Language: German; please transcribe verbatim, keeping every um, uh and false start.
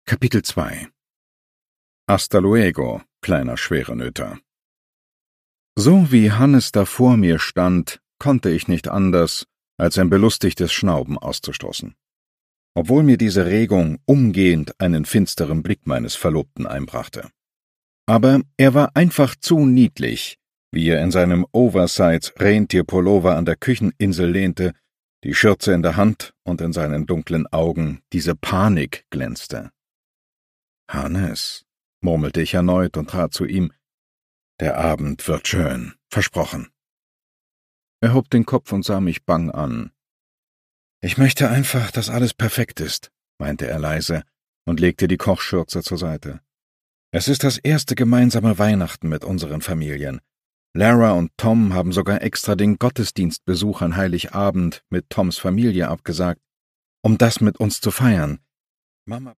Kapitel zwei. Hasta luego, kleiner Schwerenöter. So wie Hannes da vor mir stand, konnte ich nicht anders, als ein belustigtes Schnauben auszustoßen. Obwohl mir diese Regung umgehend einen finsteren Blick meines Verlobten einbrachte. Aber er war einfach zu niedlich, wie er in seinem Oversize-Rentierpullover an der Kücheninsel lehnte, die Schürze in der Hand und in seinen dunklen Augen diese Panik glänzte. »Hannes«, murmelte ich erneut und trat zu ihm, »der Abend wird schön, versprochen.« Er hob den Kopf und sah mich bang an. »Ich möchte einfach, dass alles perfekt ist«, meinte er leise und legte die Kochschürze zur Seite. »Es ist das erste gemeinsame Weihnachten mit unseren Familien. Lara und Tom haben sogar extra den Gottesdienstbesuch an Heiligabend mit Toms Familie abgesagt, um das mit uns zu feiern. Mama